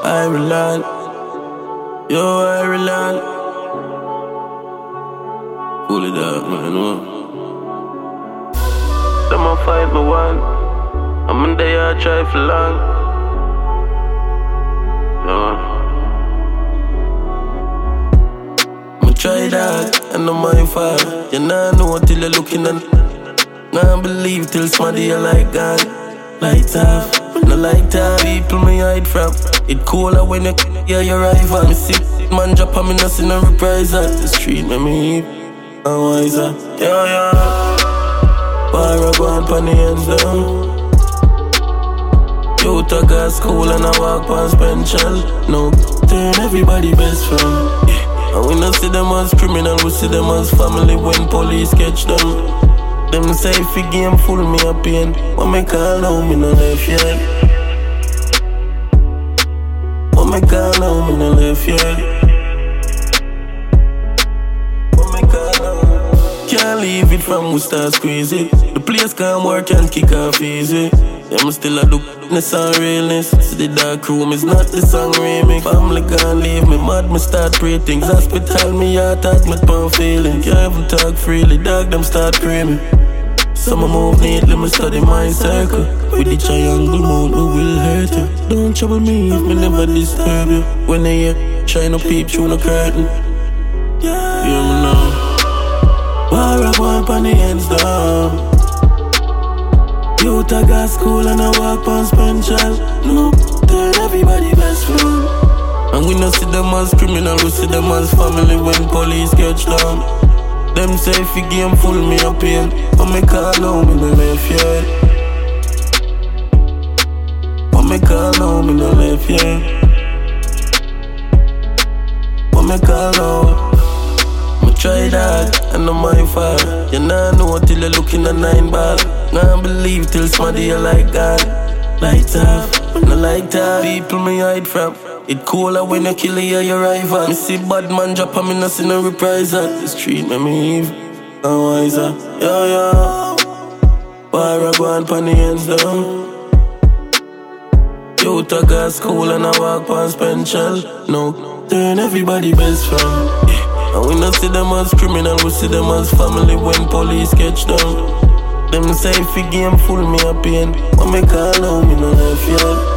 Ireland. Yo, Ireland. Fully dark, man, Them a fight me one. I'm in the yard try for long. Me try that, and no my fault. You nah know till you're looking at. Nah believe till somebody you like God. Lights off, no light off. People me hide from. It cooler when you hear your rival. Me see man drop on me, no see no reprisal. The street make me and wiser. Yeah. Bar go on pon the ends down. Youth a got school and I walk past Penchal. No, turn everybody best friend. And we not see them as criminal, we see them as family when police catch them. Them say if the game full me a pain. What me call now, me no left yet. What me call now, me no left yet. What me call now? Can't leave it from we start squeezing. The place can't work and kick off easy. Yeah, me still a do this and realness. See the dark room is not the song remix. Family can't leave me mad, me start pray things. Hospital me heart attack, me pan feeling. Can't even talk freely, dog them start praying. Some move neatly, me study my circle. With the triangle moon, who will hurt you? Don't trouble me if me never disturb you. When they hear, shine no peep through no curtain. Yeah, hear me now. Bar up one pon the ends down. Youth a got school and I walk past Penchal. No, turn everybody best friend. And we not see them as criminal, we see them as family when police catch them. Them say if the game full me a pain. But me call now, me no left yet. But me call now, me no left yet. But me call now. Me try that, and no my fault. You nah know till you're looking at 9 ball. Nah believe till somebody you like God. Lights off, no light off. People me hide from. It cooler when you kill your rival. Me see bad man drop on me, no see no reprisal. The street make me evil and wiser. Yeah. Bar go on pon the ends down. Youth a got school and I walk past Penchal. No, turn everybody best friend. And we not see them as criminal, we see them as family when police catch them. Them say if the game full me a pain. What me call now, me no left yet.